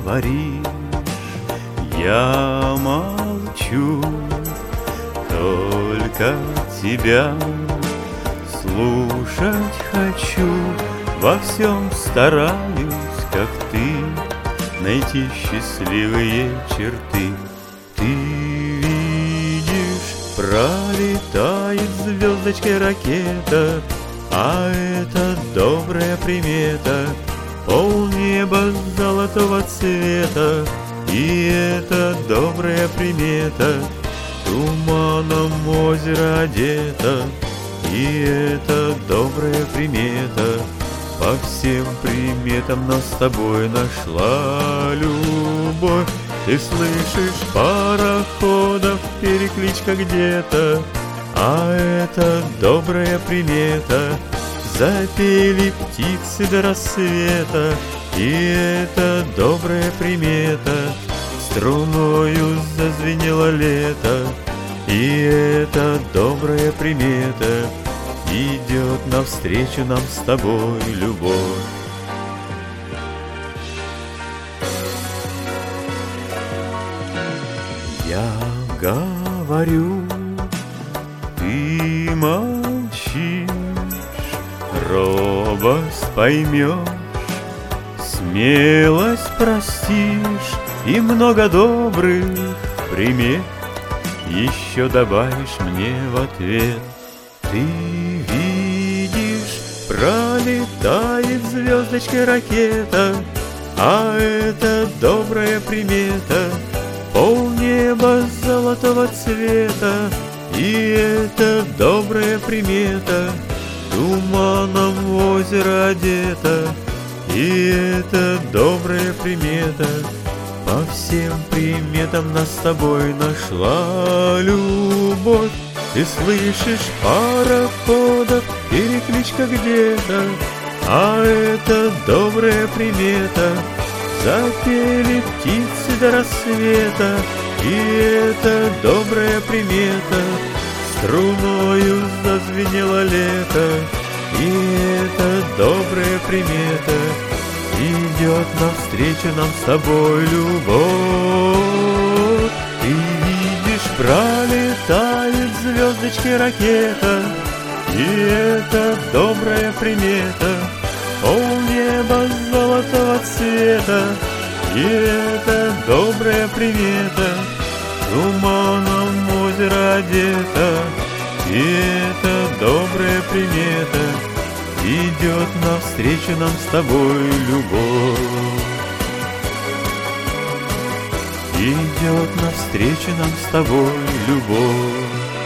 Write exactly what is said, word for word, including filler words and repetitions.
говоришь, я молчу, только тебя слушать хочу. Во всем стараюсь, как ты, найти счастливые черты. Ты видишь, пролетает звездочкой ракета, а это добрая примета. Полнеба золотого цвета, и это добрая примета. Туманом озеро одето, и это добрая примета. По всем приметам нас с тобой нашла любовь. Ты слышишь пароходов, перекличка где-то, а это добрая примета. Запели птицы до рассвета, и это добрая примета. Струною зазвенело лето, и это добрая примета. Идет навстречу нам с тобой любовь. Я говорю, ты молчишь, робость поймешь, смелость простишь, и много добрых примет еще добавишь мне в ответ. Ты видишь, пролетает звездочкой ракета, а это добрая примета. Полнеба золотого цвета, и это добрая примета. Туманом озеро одето, и это добрая примета. По всем приметам нас с тобой нашла любовь. Ты слышишь пароходов, перекличка где-то, а это добрая примета. Запели птицы до рассвета, и это добрая примета. Струною зазвенело лето, и это добрая примета. Идет навстречу нам с тобой любовь. Ты видишь, пролетает звездочкой ракета, и это добрая примета. Полнеба золотого цвета, и это добрая примета. Туманом озеро одето, и это добрая примета. Идет навстречу нам с тобой любовь. Идет навстречу нам с тобой любовь.